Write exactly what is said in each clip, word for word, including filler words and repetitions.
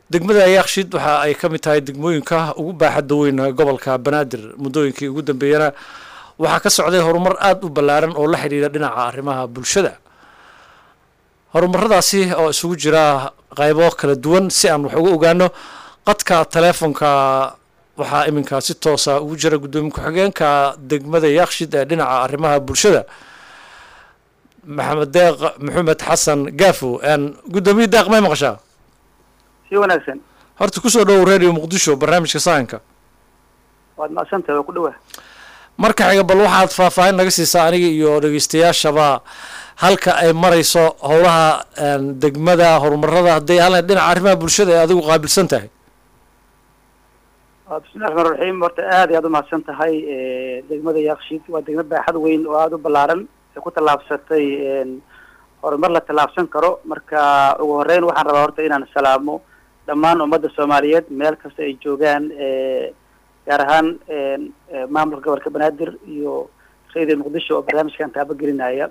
degmada Yaaqshiid waxa ay ka mid tahay degmooyinka ugu baaxadda weyn gobolka Banaadir muddooyinkii ugu dambeeyana waxa ka socday horumar aad u ballaaran oo la xiriira dhinaca arrimaha bulshada horumaradaasi oo isugu jira qaybo kala duwan si aan wax uga ogaano qadka telefoonka waxa iminka si toos ah ugu jira gudoomiye ku-xigeenka degmada Yaaqshiid ee dhinaca arrimaha bulshada maxamed deeq maxamed xasan gaafo aan gudoomiye deeq ma maqashaa si wanaagsan horta ku soo dhow radio muqdisho barnaamijka saanka waad maasantahay ku dhawaad marka xiga bal waxaad faahfaahin naga siisaa aniga iyo dhageystayaashaba halka ay marayso howlaha degmada horumarada haday hal dhinaca arrimaha bulshada ee adigu qaabilsan tahay bismillahi rahmaani rahiim horta aad iyo aad u mahadsan tahay degmada Yaaqshiid waa degmo baaxad weyn oo aad u ballaaran ee ku tallaabsatay horumar la tallaabsan karo marka ugu horeyn waxaan rabaa horta inaan salaamo dhammaan ummadda Soomaaliyeed meel kasta ay joogaan gaar ahaan maamulka gobolka Banaadir iyo Sayid Muqdisho oo barnaamijkan taabagelinaya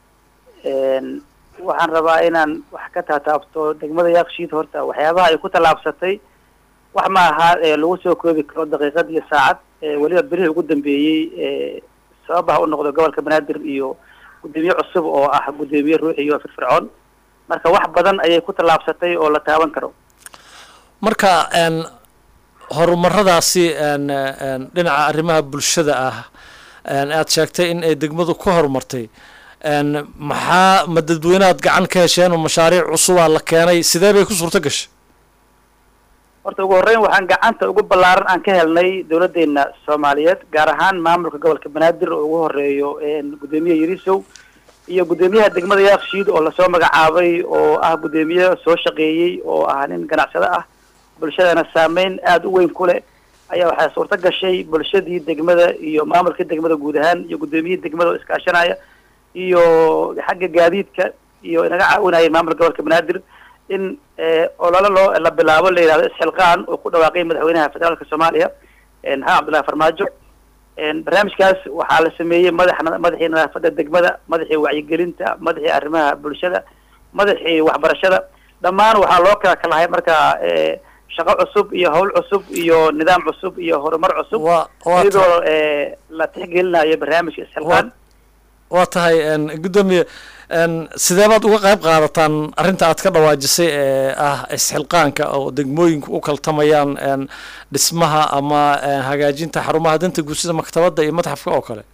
waxaan rabaa inaan wax ka taataabto degmada Yaaqshiid horta waxyaabaha ay ku tallaabsatay wax ma aha lagu soo koobi karo daqiiqad iyo saacad waliba berihi ugu dambeeyay sababaha u noqdo gobolka Banaadir iyo gudoomiye cusub oo ah gudoomiye ruuxi iyo firfircoon marka wax badan ayay ku tallaabsatay oo la taaban karo marka een horumaradaasi een dhinaca arrimaha bulshada ah een aad sheegtay in ay degmadu ku horumartay een maxaa madadweynaad gacan ka hesheen oo mashaariic cusub la keenay sidee bay ku suurta gashay horta ugu horeyn waxaan gacanta ugu ballaaran aan ka helnay dawladdeena Soomaaliyeed gaar ahaan maamulka gobolka Banaadir oo ugu horeeyo een gudoomiye Yarisow iyo gudoomiyaha degmada Yaaqshiid oo la soo magacaabay oo ah gudoomiye soo shaqeeyay oo ah nin ganacsade ah bulshadana saameyn aad u weyn ku leh ayaa waxaa suurta gashay bulshadii degmada iyo maamulka degmada guud ahaan iyo gudoomiyaha degmada oo iskaashanaya iyo xagga gaadiidka iyo inaga caawinaya maamulka gobolka Banaadir in olole loo la bilaabo la yiraahdo isxilqaan oo ku dhawaaqay madaxweynaha federaalka Soomaaliya een ha Cabdullaahi Farmaajo een barnaamijkaas waxaa la sameeyay madaxna madaxii nadaafadda degmada madaxii wacyigelinta madaxii arrimaha bulshada madaxii waxbarashada dhammaan waxaa loo kala kalahay marka shaqo cusub iyo hawl cusub iyo nidaam cusub iyo horumar cusub iyadoo la tixgelinayo barnaamijka isxilqaan waa tahay een gudoomiye een sidee baad uga qayb qaadataan arrinta aad ka dhawaajisay ee ah isxilqaanka oo degmooyinku u kaltamayaan een dhismaha ama hagaajinta xarumaha danta guud sida maktabadda iyo madxafka oo kale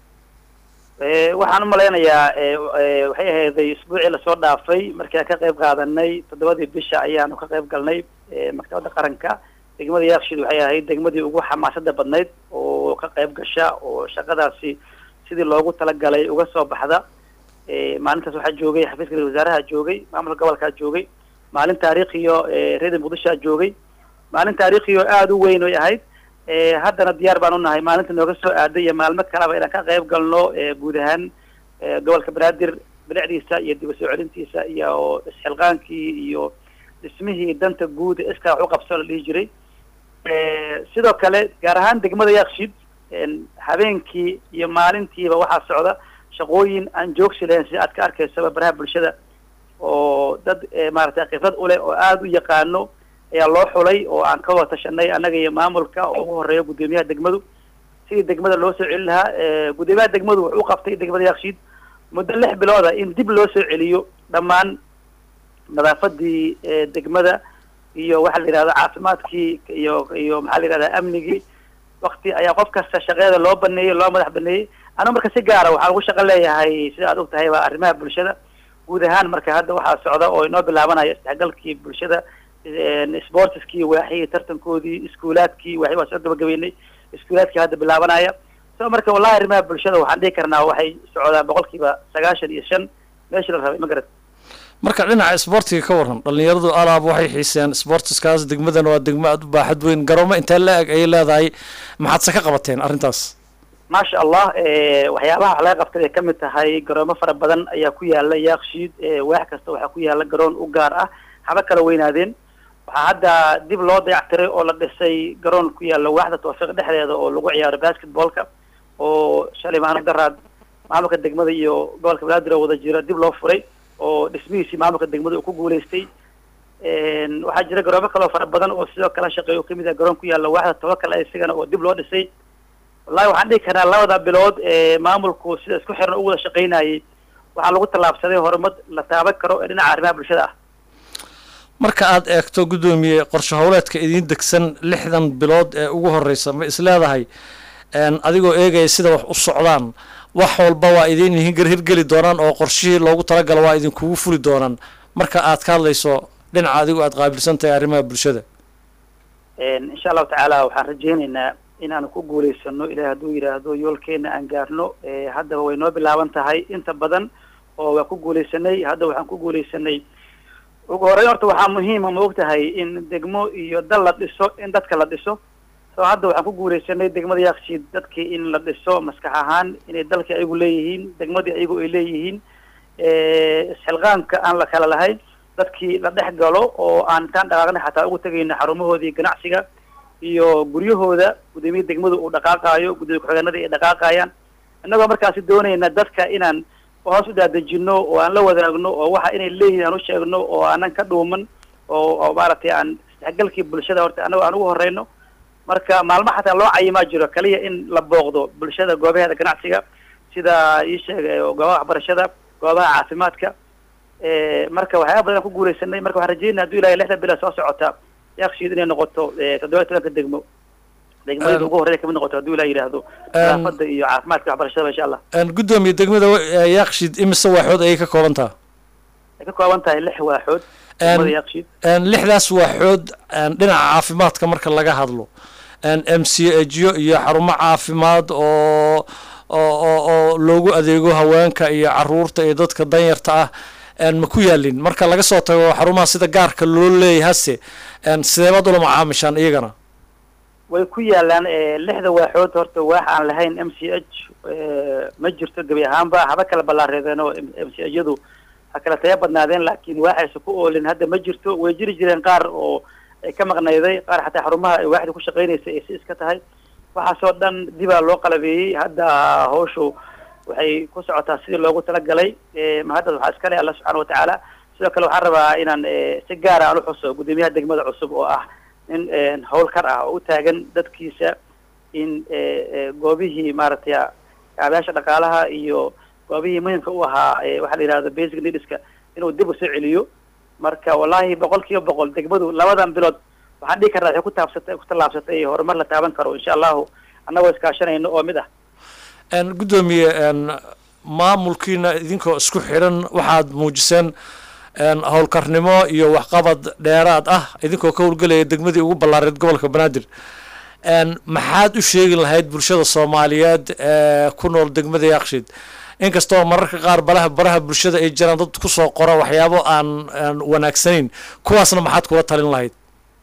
ee waxaan u maleynayaa waxay ahayd isbuucii la soo dhaafay markii aan ka qayb qaadanay toddobadii bisha ayaanu ka qayb galnay maktabadda qaranka degmada Yaaqshiid waxay ahayd degmadii ugu xamaasadda badnayd oo ka qayb gasha oo shaqadaasi sidii loogu talagalay uga soo baxda ee maalintaas waxaa joogay xafiiska wasaaraha joogay maamulka gobolka joogay maalin taariikhiyo ee reer Muqdisho joogay maalin taariikhiyo aad u weyn oo ahayd ee haddana diyaar baan u nahay maalinta nooga soo aaday iyo maalmo kaleba inaan ka qayb galno ee guud ahaan gobolka Banaadir bilicdiisa iyo dib u soo celintiisa iyo isxilqaankii iyo dhismihii danta guud ee iska wax u qabso la dhihi jiray ee sidoo kale gaar ahaan degmada Yaaqshiid habeenkii iyo maalintiiba waxaa socda shaqooyin aan joogsi lahayn si aad ka arkayso baraha bulshada oo dad maaragtay khibrad u leh oo aad u yaqaano ayaa loo xulay oo aan ka wada tashanay annaga iyo maamulka oo ugu horeeyo gudoomiyaha degmadu sidii degmada loo soo celin lahaa gudoomiyaha degmadu wuxuu u qabtay degmada Yaaqshiid muddo lix bilood ah in dib loo soo celiyo dhammaan nadaafadii degmada iyo waxa la yiraahdo caafimaadkii iyo iyo maxaa la yiraahdaa amnigii waqti ayaa qof kasta shaqada loo baneeyay loo madax baneeyay ana marka si gaar ah waxaan ugu shaqo leeyahay sida aad og tahay waa arrimaha bulshada guud ahaan marka hadda waxaa socda oo inoo bilaabanayo isdhexgalkii bulshada sportskii waaxii tartankoodii iskuulaadkii waxay waa soo gabagabeynay iskuulaadkii hadda bilaabanaya soo marka wallahi arrimaha bulshada waxaan dhihi karnaa waxay socdaan boqolkiiba sagaashan iyo shan meeshii la rabay ma garad marka dhinaca sportiga ka waran dhalinyaradu alaab waxay xiiseen sportskaas degmadana waa degmo aad u baaxad weyn garoomo inta la eg ay leedahay maxaad se ka qabateen arrintaas maasha allah waxyaabaha wax laga qabtay ay ka mid tahay garoomo fara badan ayaa ku yaala Yaaqshiid waax kasta waxaa ku yaala garoon u gaar ah haba kala weynaadeen waxaa hadda dib loo dayactiray oo la dhisay garoon ku yaala waaxda Tawfiiq dhexdeeda oo lagu ciyaaro basketballka oo shalay maano daraad maamulka degmada iyo gobolka Banaadir wada jira dib loo furay oo dhismihiisii maamulka degmada uu ku guuleystay waxaa jira garoobo kaloo fara badan oo sidoo kale shaqeeya oo kamid ah garoon ku yaalla waaxda tawakal isigana oo dib loo dhisay wallahi waxaan dhihi karnaa labada bilood ee maamulku sida isku xiran u wada shaqaynayay waxaa lagu tallaabsaday horumar la taaban karo ee dhinaca arrimaha bulshada ah marka aad eegto guddoomiye qorshe howleedka idiin degsan lixdan bilood ee ugu horeysa ma isleedahay adigoo eegaya sida wax u socdaan wax walba waa idin hirgeli doonaan oo qorshihii loogu talagalo waa idinkugu fuli doonaan marka aad ka hadlayso dhinaca adigu aad qaabilsan tahay arrimaha bulshada insha allahu tacaala waxaan rajaynaynaa inaanu ku guulaysano ilahay hadduu yidhaahdo yoolkeena aan gaarno haddaba way noo bilaaban tahay inta badan oo waan ku guulaysanay hadda waxaan ku guulaysanay ugu horeyn horta waxaa muhiima ma og tahay in degmo iyo dal la dhiso in dadka la dhiso so hadda waxaan ku guulaysanay degmada Yaaqshiid dadkii in la dhiso maskax ahaan inay dalkii ayagu leeyihiin degmadii ayagu ay leeyihiin isxilqaanka aan la kala lahayn dadkii la dhex galo oo aan intaan dhaqaaqnay xataa ugu tegayna xarumahoodii ganacsiga iyo guryahooda guddoomiye degmadu uu dhaqaaqaayo guddoomiye ku-xigeenadii ay dhaqaaqayaan innagoo markaasi doonayna dadka inaan hoos u daadejino oo aan la wadaagno oo waxa inay leeyihiin aan u sheegno oo aanan ka dhuuman oo oo maaragtay aan isdhexgalkii bulshada horta annagoo aan ugu horeyno marka maalmo xataa loo cayimaa jiro kaliya in la booqdo bulshada goobaheeda ganacsiga sida ii sheegay goobaha waxbarashada goobaha caafimaadka marka waxyaaba badan ku guulaysanay marka waxaan rajeynaa hadduu ilaahay lixdan bilood soo socota Yaaqshiid inay noqoto toddoba iyo tobanka degmo degmada ugu horreeya kamid noqoto hadduu ilaahay yidhaahdo nadaafada iyo caafimaadka waxbarashada insha allah guddoomiye degmada Yaaqshiid imise waaxood ayay ka kooban tahay ay ka kooban tahay lix waaxood degmada Yaaqshiid lixdaas waaxood dhinaca caafimaadka marka laga hadlo m c h iyo xarumo caafimaad oo oo oo loogu adeego haweenka iyo caruurta iyo dadka danyarta ah ma ku yaalin marka laga soo tago xarumaha sida gaarka loo leeyahay hase sideebad ula macaamishaan iyagana way ku yaalaan lixda waaxood horta waax aan lahayn m c h ma jirto gebi ahaanba haba kala ballaareedeen oo m c h yadu ha kala taya badnaadeen laakiin waaxaysa ku oolin hadda ma jirto way jiri jireen qaar oo ay ka maqnayday qaar xataa xarumaha ay waaxda ku shaqaynaysay ay si iska tahay waxaasoo dhan dibaa loo qalabeeyey hadda hawshu waxay ku socotaa sidii loogu talagalay mahadad waxaa iska leh alla subxaana watacaala sidoo kale waxaan rabaa inaan si gaara aan uxuso guddoomiyaha degmada cusub oo ah nin howlkar ah oo u taagan dadkiisa in goobihii maaragtay kaabayaasha dhaqaalaha iyo goobihii muhimka u ahaa waxaa la yidhahdo basic needska inuu dib usoo celiyo marka wallahi boqol kiiba boqol degmadu labadan bilood waxaan dhihi karnaa waxay ku taabsatay ku tallaabsatay horumar la taaban karo insha allahu annagoo iskaashanayno oo mid ah guddoomiye maamulkiina idinkoo isku xidhan waxaad muujiseen howlkarnimo iyo waxqabad dheeraad ah idinkoo ka howlgelaya degmadii ugu ballaareed gobolka banaadir maxaad u sheegi lahayd bulshada soomaaliyeed ee ku nool degmada Yaaqshiid inkastoo mararka qaar balaha baraha bulshada ay jiraan dad ku soo qora waxyaabo aan wanaagsanayn kuwaasna maxaad kula talin lahayd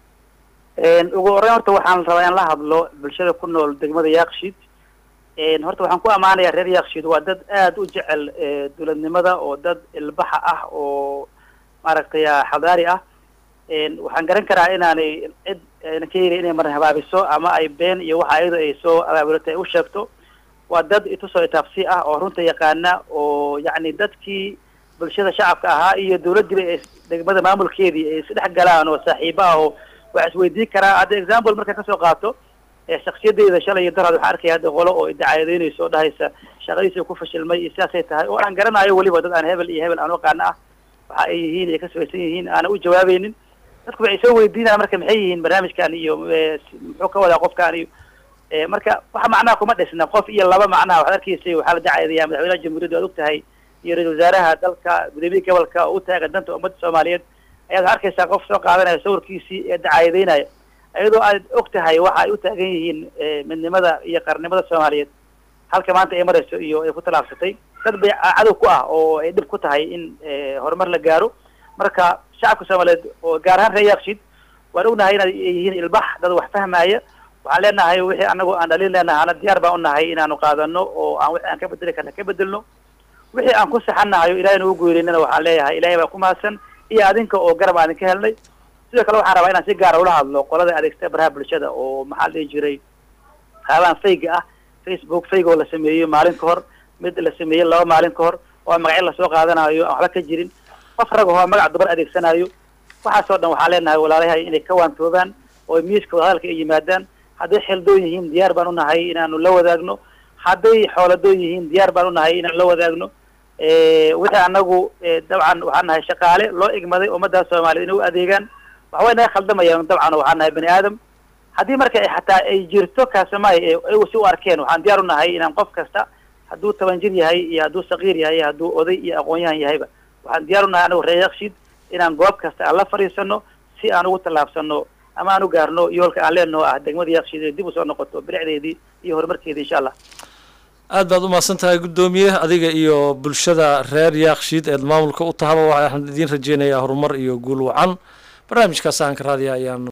ugu horreyn horta waxaan rabaa in la hadlo bulshada ku nool degmada Yaaqshiid horta waxaan ku amaanayaa reer Yaaqshiid waa dad aad u jecel dowladnimada oo dad ilbaxa ah oo maaragtay xadaari ah waxaan garan karaa inaanay cid ka yeelin inay mar habaabiso ama ay been iyo waxa ayada ay soo abaabulatay u sheegto waa dad itusoo itaabsi ah oo runta yaqaana oo yacni dadkii bulshada shacabka ahaa iyo dowladdiiba ee degmada maamulkeedii ay isdhex galaan oo saaxiibo ah oo wax isweydiin karaa hadda example marka kasoo qaato shaksiyadeyda shalay iyo daraad waxaan arkaya hadda qolo oo idacaadeynayso oo dhahaysa shaqadiisa ku fashilmay iyo sidaasay tahay oo aan garanayo weliba dad aan hebel iyo hebel aan uqaana ah waxa ay yihiin iyo ka sabaysan yihiin aana u jawaabaynin dadku waxay soo weydiinayaan marka maxay yihiin barnaamijkan iyo muxuu ka wadaa qofkaan iyo marka waxa macnaha kuma dhisna qof iyo laba macnaha waxaad arkaysay waxaa la dacaadeeyaa madaxweynaha jamhuuriyadda waad og tahay iyo ra-iisul wasaaraha dalka guddoomiye gobolka oo u taagan danta ummadda soomaaliyeed ayaad waxaa arkaysaa qof soo qaadanaya sawirkiisii ee dacaadeynaya iyadoo aad og tahay waxa ay u taagan yihiin midnimada iyo qarnimada soomaaliyeed halka maanta ay marayso iyo ay ku tallaabsatay dad bay cadow ku ah oo ay dhib ku tahay in horumar la gaaro marka shacabka soomaaliyeed oo gaar ahaan reer Yaaqshiid waan ognahay inay yihiin ilbax dad wax fahmaya waxaan leenahay wixii anagu aan dhalin leenahay ana diyaar baan unahay inaanu qaadano oo aan wixii aan ka bedeli karna ka bedelno wixii aan ku saxanahay ilaahay nagu guuleynana waxaan leeyahay ilaahay baa ku mahadsan iyo adinka oo garab aan ka helnay sidoo kale waxaan rabaa inaan si gaar ah ula hadlo qolada adeegsta baraha bulshada oo maxaa la dhihi jiray qaabaan fayga ah Facebook fayga oo la sameeyey maalin ka hor mid la sameeyey laba maalin ka hor oo magacyo lasoo qaadanayo aan waxba ka jirin qof rag oo magac dumar adeegsanayo waxaasoo dhan waxaan leenahay walaalahay inay ka waantoobaan oo miiska wadahadalka ay yimaadaan hadday xeeldoon yihiin diyaar baan unahay inaanu la wadaagno hadday xooladoon yihiin diyaar baan unahay inaanu la wadaagno wixii anagu dabcan waxaan nahay shaqaale loo igmaday ummadda Soomaaliyeed inay u adeegaan waxa way naga khaldamayaan dabcan waxaan nahay bani aadam haddii marka ay xataa ay jirto kaasamaay ay si u arkeen waxaan diyaar unahay inaan qof kasta hadduu toban jir yahay iyo hadduu saqiir yahay hadduu oday iyo aqoon-yahan yahayba waxaan diyaar unahay anagu reer Yakshiid inaan goob kasta aan la fariisano si aan ugu tallaabsano ama aan u gaarno yoolka aan leenahay ah degmada Yakshiid dib u soo noqoto bilicdeedii iyo horumarkeedii insha Allah aad baad u mahadsantahay gudoomiye adiga iyo bulshada reer Yakshiid ee maamulka u tahaba waxaan idin rajeynayaa horumar iyo guul wacan barnaamijkaas aan ka raadiyaa ayaan